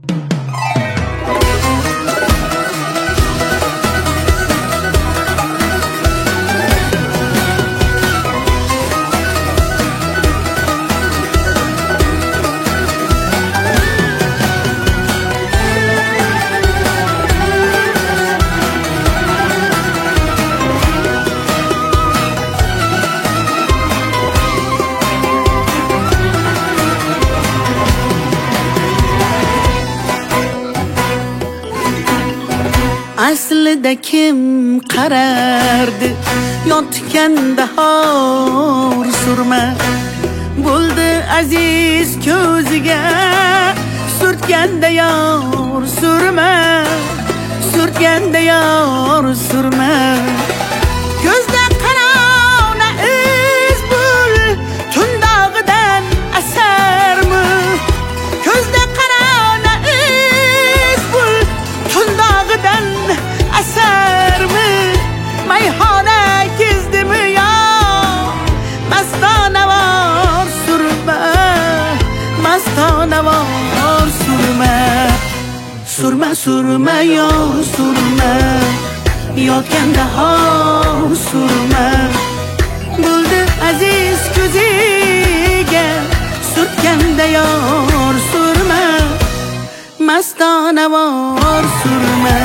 Aslida kim qarardi yotganda hor surma bo'ldi aziz ko'ziga surtganda yor surma surtganda yor surma ko'zda qarona iz bul tundog'idan asarmi ko'zda qarona iz bul tundog'idan asarmi mayhona kezdimi yo mastonavor surma mastonavor surma surma surma yo surma yotganda hor surma bo'ldi aziz ko'ziga surtganda yor surma mastonavor surma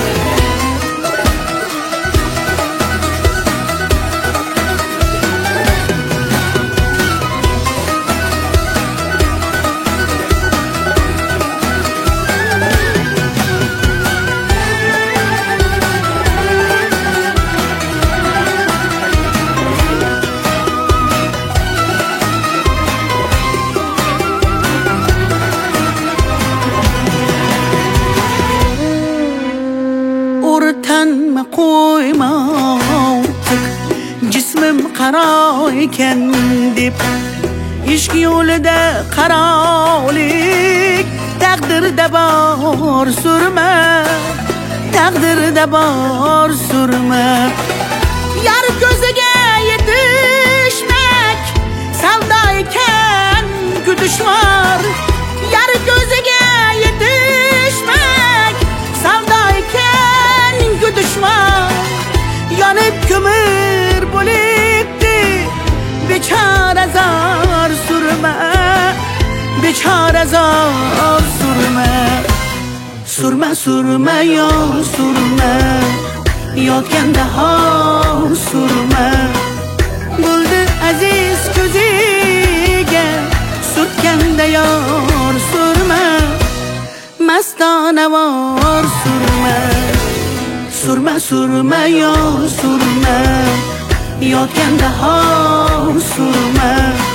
Tanma qo'yma ortiq jismim qaro ekan deb ishq yo'lida qarolik taqdirda bor surma taqdirda bor surma yar ko'ziga yetishmak savdo ekan ku dushvor yar ko'ziga yetishmak savdo ekan ku dushvor yonib ko'mir bo'libdi bechora zor surma bechora zor surma surma surma yo surma yotganda hor surma bo'ldi aziz ko'ziga surtganda yor surma mastonavor surma surma surma yo surma yotganda hor surma